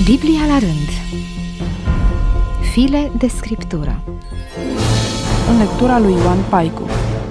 Biblia la rând. File de scriptură. În lectura lui Ioan Paicu.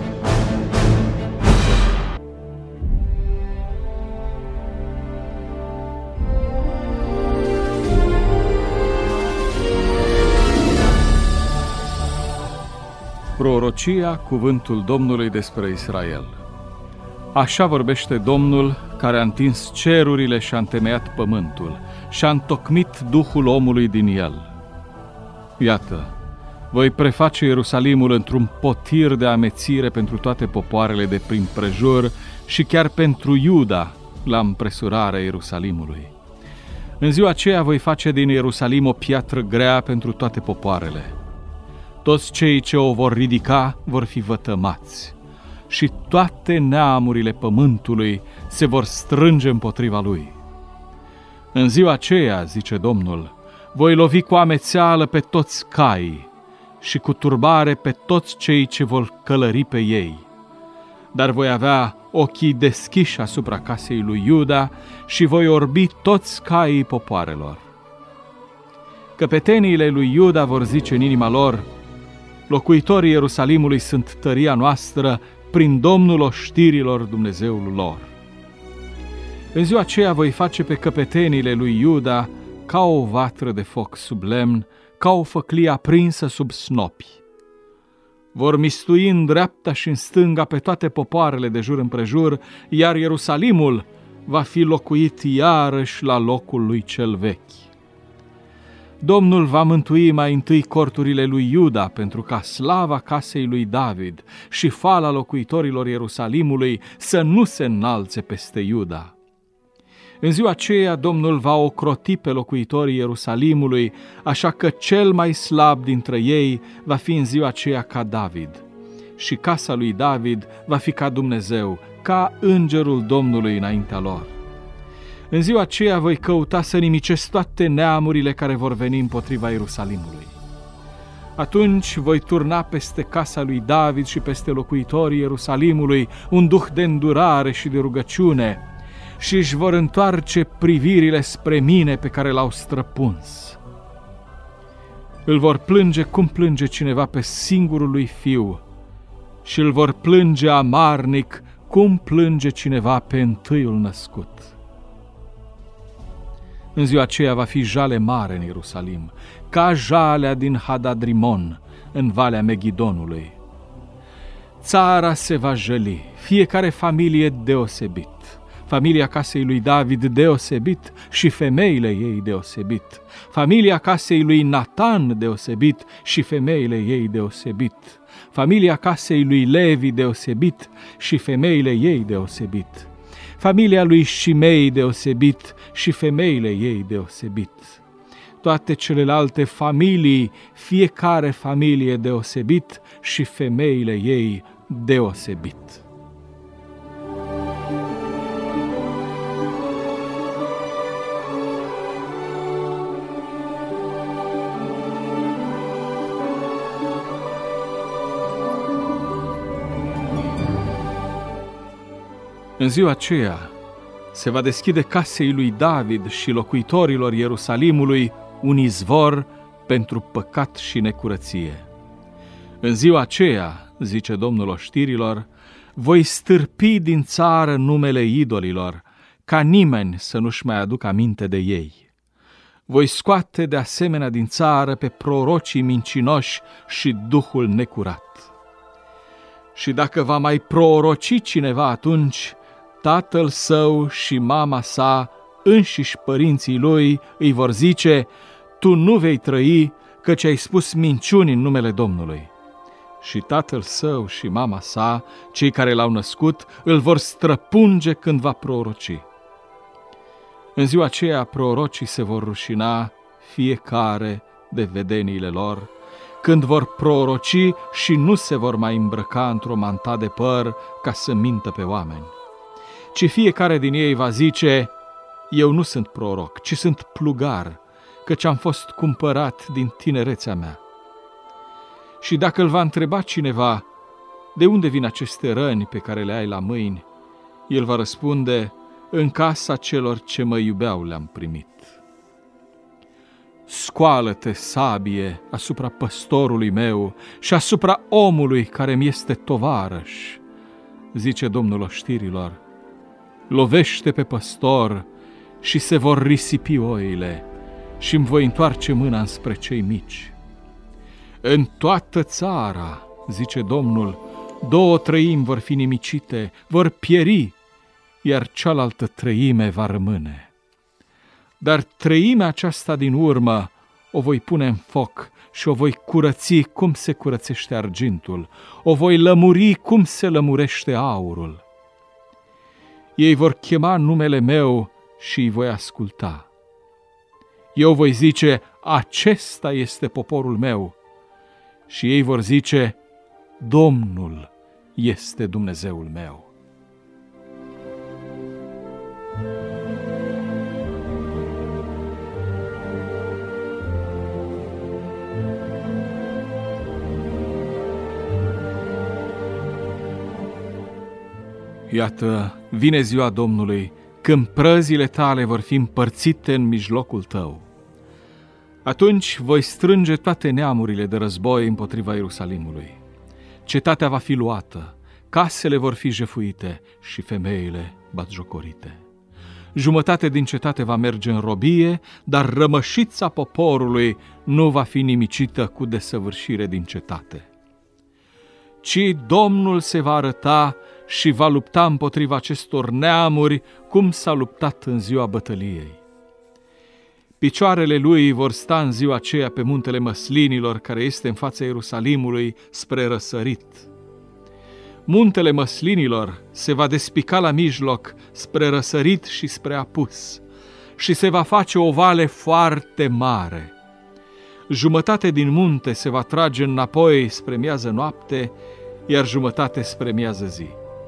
Prorocia, cuvântul Domnului despre Israel. Așa vorbește Domnul, care a întins cerurile și a întemeiat pământul și a întocmit Duhul omului din el. Iată, voi preface Ierusalimul într-un potir de amețire pentru toate popoarele de prin prejur și chiar pentru Iuda la împresurarea Ierusalimului. În ziua aceea voi face din Ierusalim o piatră grea pentru toate popoarele. Toți cei ce o vor ridica vor fi vătămați și toate neamurile pământului se vor strânge împotriva lui. În ziua aceea, zice Domnul, voi lovi cu amețeală pe toți caii și cu turbare pe toți cei ce vor călări pe ei. Dar voi avea ochii deschiși asupra casei lui Iuda și voi orbi toți caii popoarelor. Căpeteniile lui Iuda vor zice în inima lor: locuitorii Ierusalimului sunt tăria noastră prin Domnul oștirilor Dumnezeul lor. În ziua aceea voi face pe căpeteniile lui Iuda ca o vatră de foc sub lemn, ca o făclie aprinsă sub snopi. Vor mistui în dreapta și în stânga pe toate popoarele de jur împrejur, iar Ierusalimul va fi locuit iarăși la locul lui cel vechi. Domnul va mântui mai întâi corturile lui Iuda, pentru ca slava casei lui David și fala locuitorilor Ierusalimului să nu se înalțe peste Iuda. În ziua aceea Domnul va ocroti pe locuitorii Ierusalimului, așa că cel mai slab dintre ei va fi în ziua aceea ca David. Și casa lui David va fi ca Dumnezeu, ca îngerul Domnului înaintea lor. În ziua aceea voi căuta să nimicesc toate neamurile care vor veni împotriva Ierusalimului. Atunci voi turna peste casa lui David și peste locuitorii Ierusalimului un duh de îndurare și de rugăciune și își vor întoarce privirile spre mine pe care l-au străpuns. Îl vor plânge cum plânge cineva pe singurul lui fiu și îl vor plânge amarnic cum plânge cineva pe întâiul născut. În ziua aceea va fi jale mare în Ierusalim, ca jalea din Hadadrimon, în Valea Megidonului. Țara se va jăli, fiecare familie deosebit, familia casei lui David deosebit și femeile ei deosebit, familia casei lui Natan deosebit și femeile ei deosebit, familia casei lui Levi deosebit și femeile ei deosebit, familia lui Shimei deosebit și femeile ei deosebit. Toate celelalte familii, fiecare familie deosebit și femeile ei deosebit. În ziua aceea se va deschide casei lui David și locuitorilor Ierusalimului un izvor pentru păcat și necurăție. În ziua aceea, zice Domnul oștirilor, voi stârpi din țară numele idolilor, ca nimeni să nu-și mai aducă aminte de ei. Voi scoate de asemenea din țară pe prorocii mincinoși și duhul necurat. Și dacă va mai proroci cineva atunci, tatăl său și mama sa, înșiși părinții lui, îi vor zice: tu nu vei trăi, căci ai spus minciuni în numele Domnului. Și tatăl său și mama sa, cei care l-au născut, îl vor străpunge când va proroci. În ziua aceea prorocii se vor rușina fiecare de vedeniile lor, când vor proroci și nu se vor mai îmbrăca într-o manta de păr ca să mintă pe oameni. Ci fiecare din ei va zice: eu nu sunt proroc, ci sunt plugar, căci am fost cumpărat din tinerețea mea. Și dacă îl va întreba cineva: de unde vin aceste răni pe care le ai la mâini? El va răspunde: în casa celor ce mă iubeau le-am primit. Scoală-te, sabie, asupra păstorului meu și asupra omului care mi este tovarăș, zice Domnul oștirilor. Lovește pe păstor și se vor risipi oile și îmi voi întoarce mâna înspre cei mici. În toată țara, zice Domnul, 2/3 vor fi nimicite, vor pieri, iar cealaltă 1/3 va rămâne. Dar 1/3 aceasta din urmă o voi pune în foc și o voi curăți cum se curățește argintul, o voi lămuri cum se lămurește aurul. Ei vor chema numele meu și îi voi asculta. Eu voi zice, acesta este poporul meu, și ei vor zice, Domnul este Dumnezeul meu. Iată, vine ziua Domnului, când prăzile tale vor fi împărțite în mijlocul tău. Atunci voi strânge toate neamurile de război împotriva Ierusalimului. Cetatea va fi luată, casele vor fi jefuite și femeile batjocorite. Jumătate din cetate va merge în robie, dar rămășița poporului nu va fi nimicită cu desăvârșire din cetate. Ci Domnul se va arăta și va lupta împotriva acestor neamuri, cum s-a luptat în ziua bătăliei. Picioarele lui vor sta în ziua aceea pe muntele Măslinilor, care este în fața Ierusalimului spre răsărit. Muntele Măslinilor se va despica la mijloc spre răsărit și spre apus și se va face o vale foarte mare. Jumătate din munte se va trage înapoi spre miază noapte, iar jumătate spre miază zi.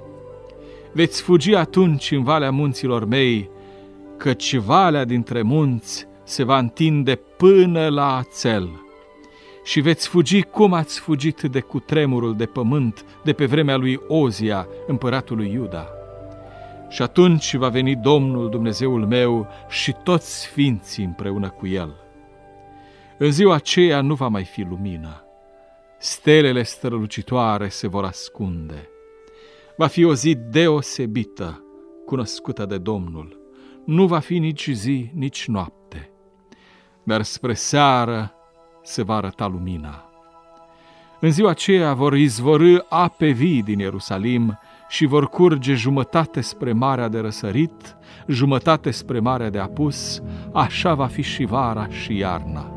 Veți fugi atunci în valea munților mei, căci valea dintre munți se va întinde până la Ațel. Și veți fugi cum ați fugit de cutremurul de pământ de pe vremea lui Ozia, împăratul lui Iuda. Și atunci va veni Domnul Dumnezeul meu și toți sfinții împreună cu el. În ziua aceea nu va mai fi lumină. Stelele strălucitoare se vor ascunde. Va fi o zi deosebită, cunoscută de Domnul. Nu va fi nici zi, nici noapte. Dar spre seară se va arăta lumina. În ziua aceea vor izvorî ape vii din Ierusalim și vor curge jumătate spre Marea de Răsărit, jumătate spre Marea de Apus, așa va fi și vara și iarna.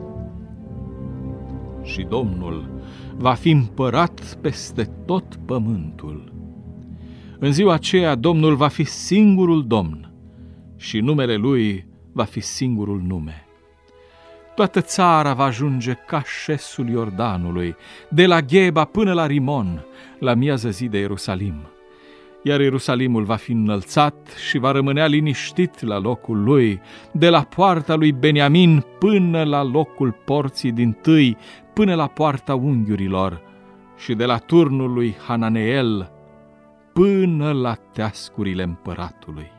Și Domnul va fi împărat peste tot pământul. În ziua aceea Domnul va fi singurul Domn și numele Lui va fi singurul nume. Toată țara va ajunge ca șesul Iordanului, de la Gheba până la Rimon, la miază zi de Ierusalim. Iar Ierusalimul va fi înălțat și va rămânea liniștit la locul lui, de la poarta lui Beniamin până la locul porții dintâi, până la poarta unghiurilor, și de la turnul lui Hananeel până la teascurile împăratului.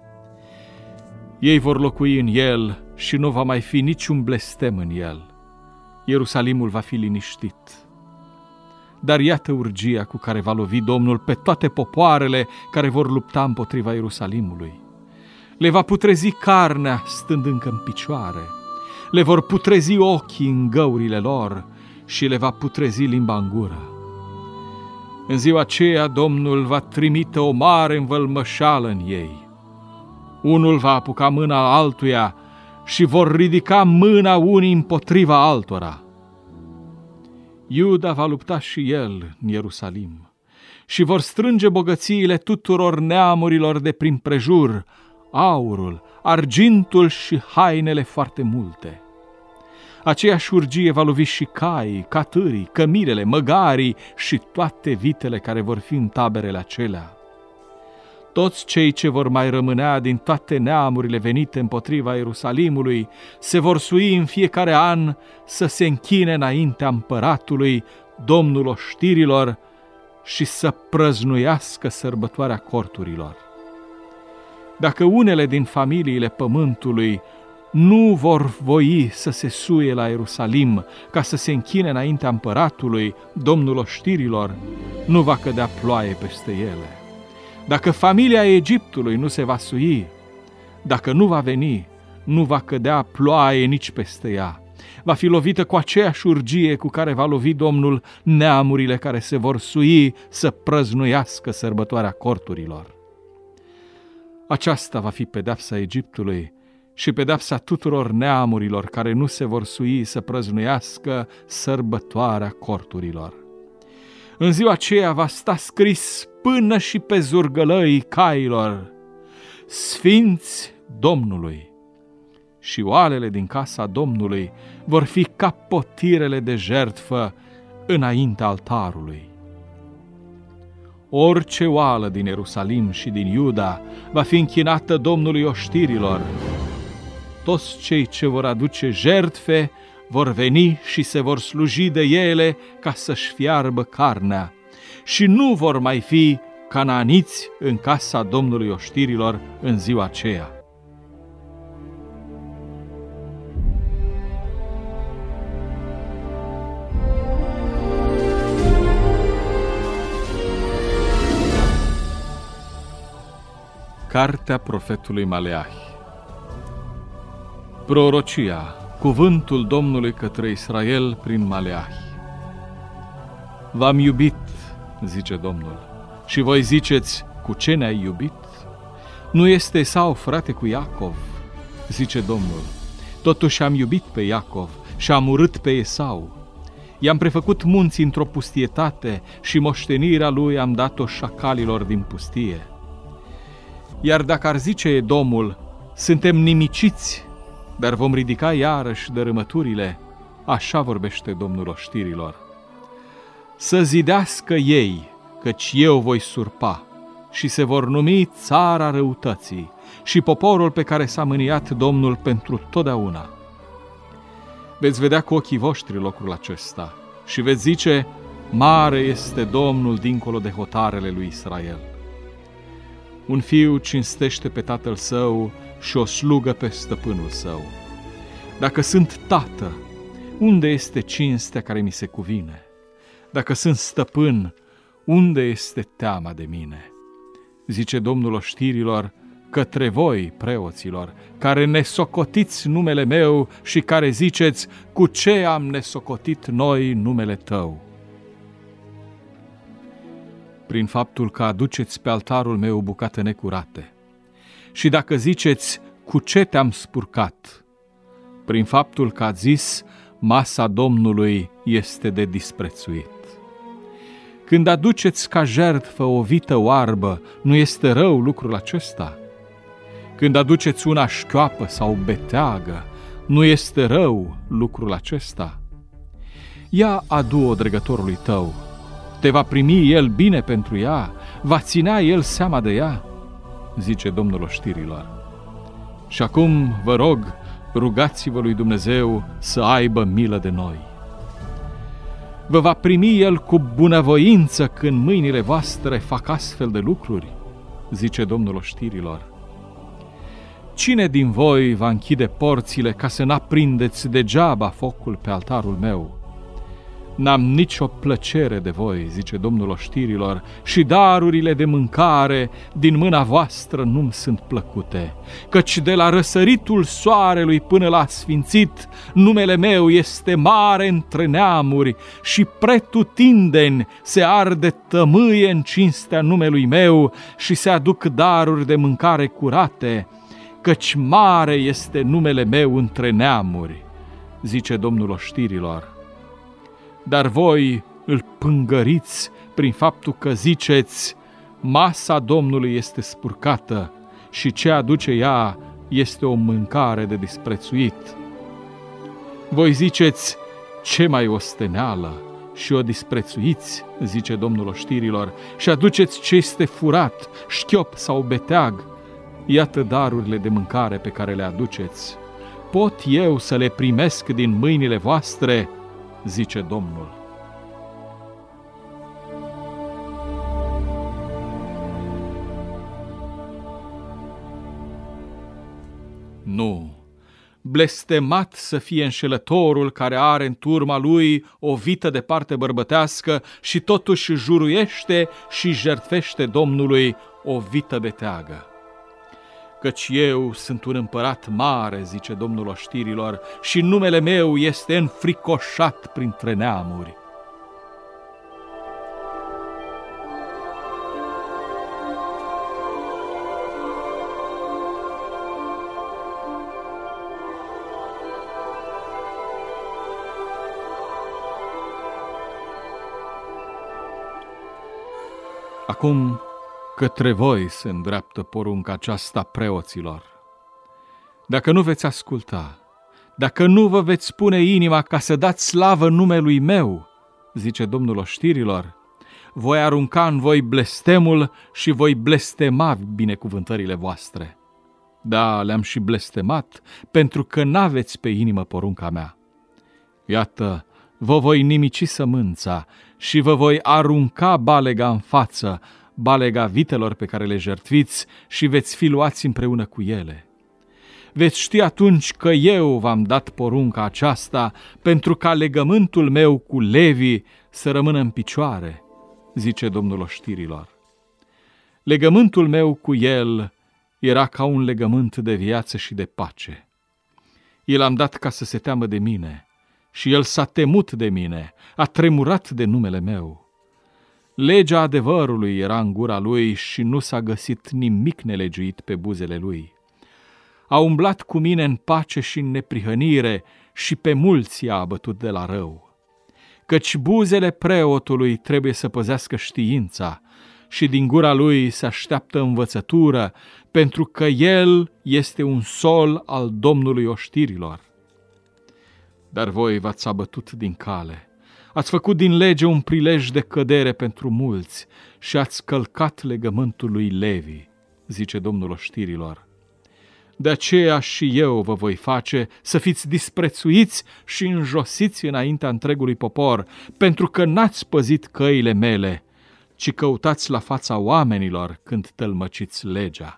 Ei vor locui în el și nu va mai fi niciun blestem în el. Ierusalimul va fi liniștit. Dar iată urgia cu care va lovi Domnul pe toate popoarele care vor lupta împotriva Ierusalimului. Le va putrezi carnea stând încă în picioare, le vor putrezi ochii în găurile lor și le va putrezi limba în gură. În ziua aceea Domnul va trimite o mare învălmășală în ei. Unul va apuca mâna altuia și vor ridica mâna unii împotriva altora. Iuda va lupta și el în Ierusalim și vor strânge bogățiile tuturor neamurilor de prin prejur, aurul, argintul și hainele foarte multe. Aceeași urgie va lovi și caii, catârii, cămilele, măgarii și toate vitele care vor fi în taberele acelea. Toți cei ce vor mai rămânea din toate neamurile venite împotriva Ierusalimului se vor sui în fiecare an să se închine înaintea împăratului, Domnul oștirilor, și să prăznuiască sărbătoarea corturilor. Dacă unele din familiile pământului nu vor voi să se suie la Ierusalim ca să se închine înaintea împăratului, Domnul oștirilor, nu va cădea ploaie peste ele. Dacă familia Egiptului nu se va sui, dacă nu va veni, nu va cădea ploaie nici peste ea. Va fi lovită cu aceeași urgie cu care va lovi Domnul neamurile care se vor sui să prăznuiască sărbătoarea corturilor. Aceasta va fi pedeapsa Egiptului și pedeapsa tuturor neamurilor care nu se vor sui să prăznuiască sărbătoarea corturilor. În ziua aceea va sta scris până și pe zurgălăii cailor: Sfinți Domnului. Și oalele din casa Domnului vor fi ca potirele de jertfă înaintea altarului. Orice oală din Ierusalim și din Iuda va fi închinată Domnului oștirilor. Toți cei ce vor aduce jertfe vor veni și se vor sluji de ele ca să-și fiarbă carnea. Și nu vor mai fi canaaniți în casa Domnului oștirilor în ziua aceea. Cartea profetului Maleahi. Prorocia, cuvântul Domnului către Israel prin Maleahi. V-am iubit, zice Domnul, și voi ziceți: cu ce ne-ai iubit? Nu este Esau frate cu Iacov, zice Domnul. Totuși am iubit pe Iacov și am urât pe Esau. I-am prefăcut munții într-o pustietate și moștenirea lui am dat-o șacalilor din pustie. Iar dacă ar zice Edomul: suntem nimiciți, dar vom ridica iarăși dărâmăturile, așa vorbește Domnul oștirilor. Să zidească ei, căci eu voi surpa, și se vor numi țara răutății și poporul pe care s-a mâniat Domnul pentru totdeauna. Veți vedea cu ochii voștri locul acesta și veți zice: mare este Domnul dincolo de hotarele lui Israel. Un fiu cinstește pe tatăl său și o slugă pe stăpânul său. Dacă sunt tată, unde este cinstea care mi se cuvine? Dacă sunt stăpân, unde este teama de mine? Zice Domnul oștirilor către voi, preoților, care nesocotiți numele meu și care ziceți: cu ce am nesocotit noi numele tău? Prin faptul că aduceți pe altarul meu bucate necurate. Și dacă ziceți: cu ce te-am spurcat? Prin faptul că ați zis: masa Domnului este de disprețuit. Când aduceți ca jertfă o vită oarbă, nu este rău lucrul acesta? Când aduceți una șchioapă sau beteagă, nu este rău lucrul acesta? Ia adu-o dregătorului tău. Te va primi el bine pentru ea? Va ținea el seama de ea? Zice Domnul oștirilor. Și acum, vă rog, rugați-vă lui Dumnezeu să aibă milă de noi. Vă va primi el cu bunăvoință când mâinile voastre fac astfel de lucruri? Zice Domnul oștirilor. Cine din voi va închide porțile ca să n-aprindeți degeaba focul pe altarul meu? N-am nicio plăcere de voi, zice Domnul oștirilor, și darurile de mâncare din mâna voastră nu-mi sunt plăcute, căci de la răsăritul soarelui până la sfințit, numele meu este mare între neamuri și pretutindeni se arde tămâie în cinstea numelui meu și se aduc daruri de mâncare curate, căci mare este numele meu între neamuri, zice Domnul oștirilor. Dar voi îl pângăriți prin faptul că ziceți: masa Domnului este spurcată și ce aduce ea este o mâncare de disprețuit. Voi ziceți: ce mai osteneală, și o disprețuiți, zice Domnul oștirilor, și aduceți ce este furat, șchiop sau beteag. Iată darurile de mâncare pe care le aduceți. Pot eu să le primesc din mâinile voastre? Zice Domnul. Nu, blestemat să fie înșelătorul care are în turma lui o vită de parte bărbătească și totuși juruiește și jertfește Domnului o vită beteagă. Căci eu sunt un împărat mare, zice Domnul oștirilor, și numele meu este înfricoșat printre neamuri. Acum către voi se îndreaptă porunca aceasta, preoților. Dacă nu veți asculta, dacă nu vă veți pune inima ca să dați slavă numelui meu, zice Domnul oștirilor, voi arunca în voi blestemul și voi blestema binecuvântările voastre. Da, le-am și blestemat, pentru că n-aveți pe inimă porunca mea. Iată, vă voi nimici sămânța și vă voi arunca balega în față, balega vitelor pe care le jertfiți, și veți fi luați împreună cu ele. Veți ști atunci că eu v-am dat porunca aceasta pentru ca legământul meu cu Levi să rămână în picioare, zice Domnul oștirilor. Legământul meu cu el era ca un legământ de viață și de pace. El am dat ca să se teamă de mine și el s-a temut de mine, a tremurat de numele meu. Legea adevărului era în gura lui și nu s-a găsit nimic nelegiuit pe buzele lui. A umblat cu mine în pace și în neprihănire și pe mulți i-a abătut de la rău. Căci buzele preotului trebuie să păzească știința și din gura lui se așteaptă învățătură, pentru că el este un sol al Domnului oștirilor. Dar voi v-ați abătut din cale. Ați făcut din lege un prilej de cădere pentru mulți și ați călcat legământul lui Levi, zice Domnul oștirilor. De aceea și eu vă voi face să fiți disprețuiți și înjosiți înaintea întregului popor, pentru că n-ați păzit căile mele, ci căutați la fața oamenilor când tălmăciți legea.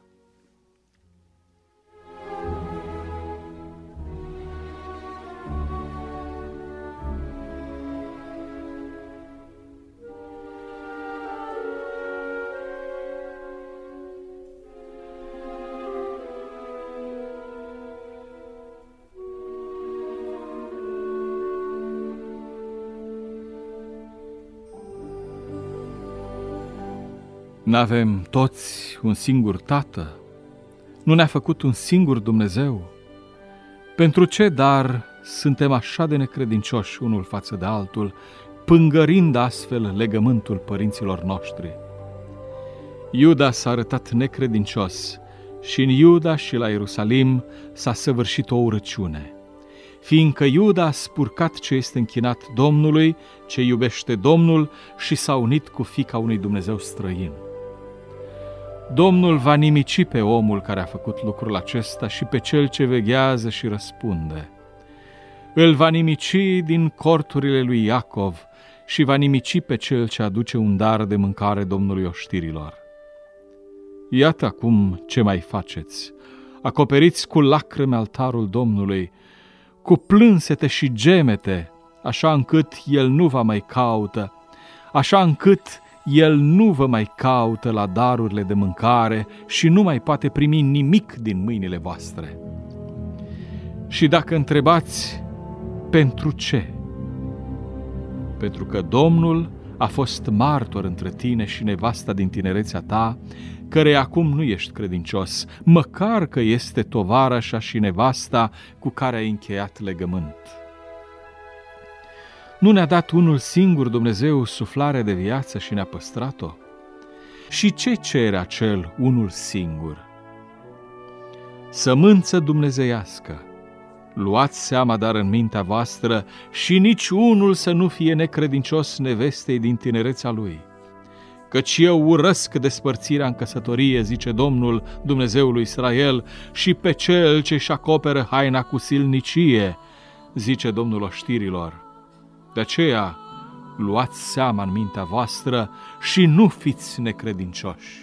N-avem toți un singur Tată? Nu ne-a făcut un singur Dumnezeu? Pentru ce, dar, suntem așa de necredincioși unul față de altul, pângărind astfel legământul părinților noștri? Iuda s-a arătat necredincios și în Iuda și la Ierusalim s-a săvârșit o urăciune, fiindcă Iuda a spurcat ce este închinat Domnului, ce iubește Domnul, și s-a unit cu fiica unui Dumnezeu străin. Domnul va nimici pe omul care a făcut lucrul acesta și pe cel ce veghează și răspunde. Îl va nimici din corturile lui Iacov și va nimici pe cel ce aduce un dar de mâncare Domnului oștirilor. Iată acum ce mai faceți. Acoperiți cu lacrimi altarul Domnului, cu plânsete și gemete, așa încât el nu vă mai caută, așa încât el nu vă mai caută la darurile de mâncare și nu mai poate primi nimic din mâinile voastre. Și dacă întrebați, pentru ce? Pentru că Domnul a fost martor între tine și nevasta din tinerețea ta, căreia acum nu ești credincios, măcar că este tovarășa și nevasta cu care ai încheiat legământ. Nu ne-a dat unul singur Dumnezeu suflare de viață și ne-a păstrat-o? Și ce cere acel unul singur? Sămânță dumnezeiască. Luați seama dar în mintea voastră și nici unul să nu fie necredincios nevestei din tinerețea lui. Căci eu urăsc despărțirea în căsătorie, zice Domnul, Dumnezeul lui Israel, și pe cel ce-și acoperă haina cu silnicie, zice Domnul oștirilor. De aceea, luați seama în mintea voastră și nu fiți necredincioși.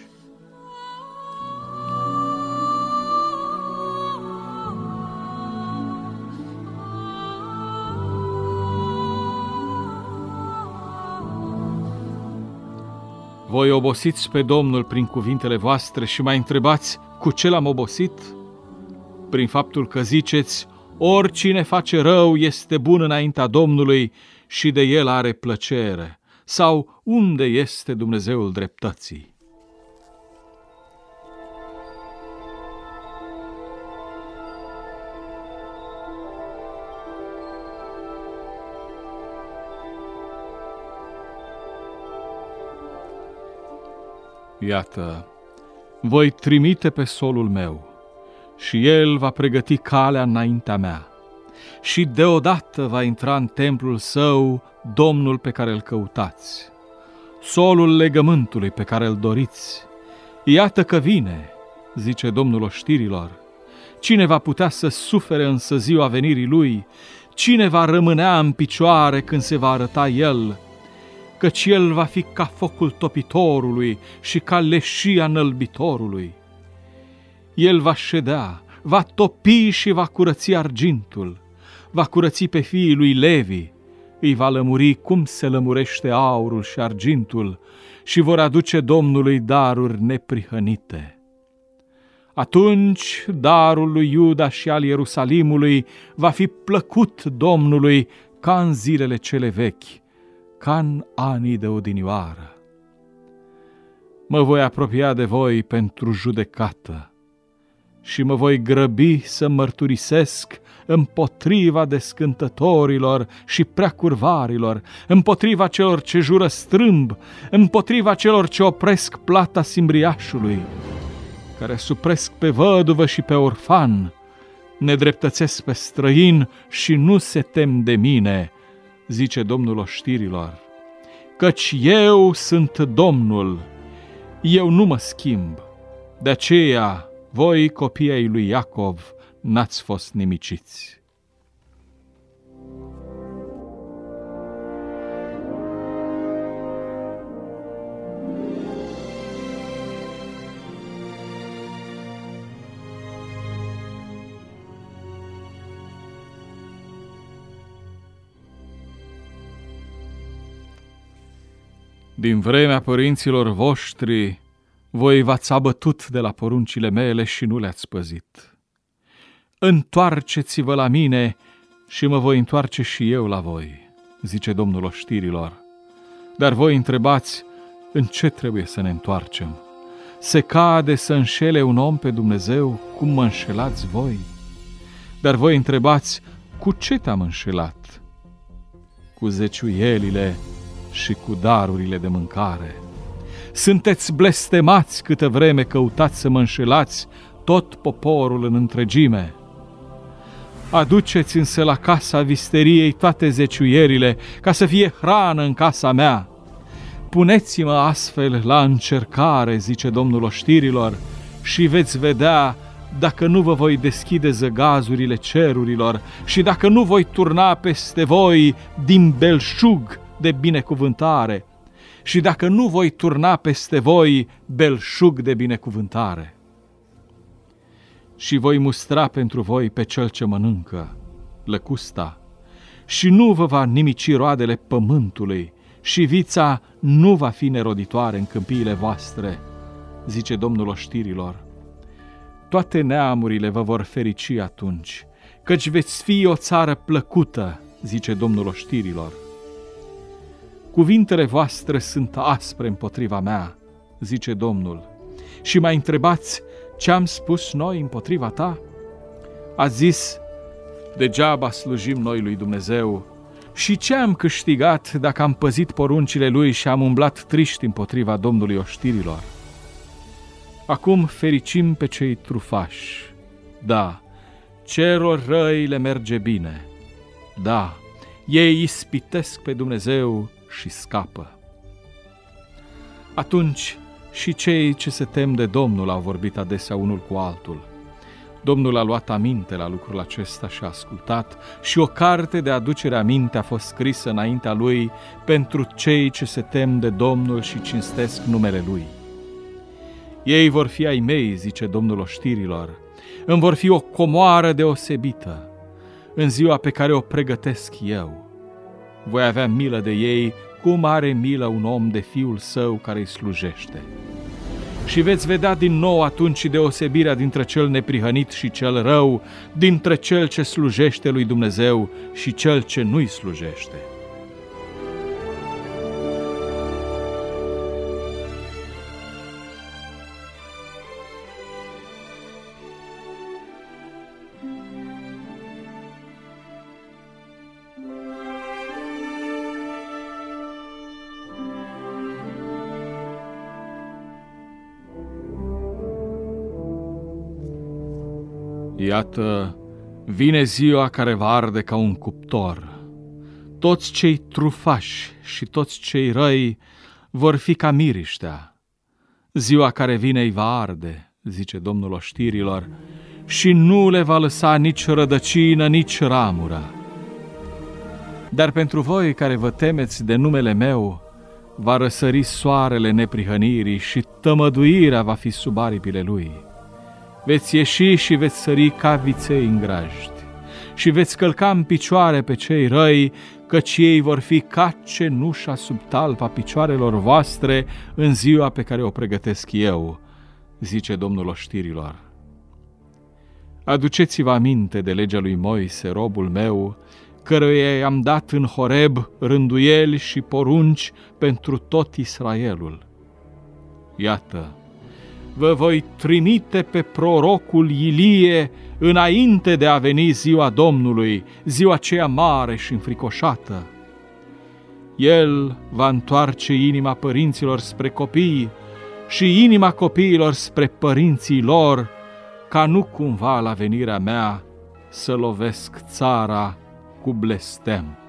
Voi obosiți pe Domnul prin cuvintele voastre și mai întrebați cu ce l-am obosit? Prin faptul că ziceți, oricine face rău este bun înaintea Domnului și de el are plăcere. Sau unde este Dumnezeul dreptății? Iată, voi trimite pe solul meu și el va pregăti calea înaintea mea și deodată va intra în templul său Domnul pe care îl căutați, solul legământului pe care îl doriți. Iată că vine, zice Domnul oștirilor. Cine va putea să sufere însă ziua venirii lui? Cine va rămânea în picioare când se va arăta el? Căci el va fi ca focul topitorului și ca leșia înălbitorului. El va ședea, va topi și va curăți argintul, va curăți pe fiii lui Levi, îi va lămuri cum se lămurește aurul și argintul și vor aduce Domnului daruri neprihănite. Atunci darul lui Iuda și al Ierusalimului va fi plăcut Domnului ca în zilele cele vechi, ca în anii de odinioară. Mă voi apropia de voi pentru judecată și mă voi grăbi să mărturisesc împotriva descântătorilor și preacurvarilor, împotriva celor ce jură strâmb, împotriva celor ce opresc plata simbriașului, care supresc pe văduvă și pe orfan, nedreptățesc pe străin și nu se tem de mine, zice Domnul oștirilor. Căci eu sunt Domnul, eu nu mă schimb, de aceea voi, copii ai lui Iacov, n-ați fost nimiciți. Din vremea părinților voștri, voi v-ați abătut de la poruncile mele și nu le-ați păzit. Întoarceți-vă la mine și mă voi întoarce și eu la voi, zice Domnul oștirilor. Dar voi întrebați, în ce trebuie să ne întoarcem? Se cade să înșele un om pe Dumnezeu cum mă înșelați voi? Dar voi întrebați, cu ce te-am înșelat? Cu zeciuielile și cu darurile de mâncare. Sunteți blestemați câtă vreme căutați să mă înșelați tot poporul în întregime. Aduceți însă la casa visteriei toate zeciuierile, ca să fie hrană în casa mea. Puneți-mă astfel la încercare, zice Domnul oștirilor, și veți vedea dacă nu vă voi deschide zăgazurile cerurilor și dacă nu voi turna peste voi din belșug de binecuvântare și dacă nu voi turna peste voi belșug de binecuvântare. Și voi mustra pentru voi pe cel ce mănâncă, lăcusta, și nu vă va nimici roadele pământului și vița nu va fi neroditoare în câmpiile voastre, zice Domnul oștirilor. Toate neamurile vă vor ferici atunci, căci veți fi o țară plăcută, zice Domnul oștirilor. Cuvintele voastre sunt aspre împotriva mea, zice Domnul, și mai întrebați ce am spus noi împotriva ta? A zis, degeaba slujim noi lui Dumnezeu și ce am câștigat dacă am păzit poruncile lui și am umblat triști împotriva Domnului oștirilor? Acum fericim pe cei trufași, da, celor răi le merge bine, da, ei ispitesc pe Dumnezeu și scapă. Atunci și cei ce se tem de Domnul au vorbit adesea unul cu altul. Domnul a luat aminte la lucrul acesta și a ascultat și o carte de aducere aminte a fost scrisă înaintea lui pentru cei ce se tem de Domnul și cinstesc numele lui. Ei vor fi ai mei, zice Domnul oștirilor, îmi vor fi o comoară deosebită în ziua pe care o pregătesc eu. Voi avea milă de ei cum are milă un om de fiul său care îi slujește. Și veți vedea din nou atunci deosebirea dintre cel neprihănit și cel rău, dintre cel ce slujește lui Dumnezeu și cel ce nu-i slujește. Iată, vine ziua care va arde ca un cuptor. Toți cei trufași și toți cei răi vor fi ca miriștea. Ziua care vine îi va arde, zice Domnul oștirilor, și nu le va lăsa nici rădăcină, nici ramură. Dar pentru voi care vă temeți de numele meu, va răsări soarele neprihănirii și tămăduirea va fi sub aripile lui. Veți ieși și veți sări ca viței în grajdi și veți călca în picioare pe cei răi, căci ei vor fi ca cenușa sub talpa picioarelor voastre în ziua pe care o pregătesc eu, zice Domnul oștirilor. Aduceți-vă aminte de legea lui Moise, robul meu, căruia i-am dat în Horeb rânduieli și porunci pentru tot Israelul. Iată, vă voi trimite pe prorocul Ilie înainte de a veni ziua Domnului, ziua aceea mare și înfricoșată. El va întoarce inima părinților spre copii și inima copiilor spre părinții lor, ca nu cumva la venirea mea să lovesc țara cu blestem.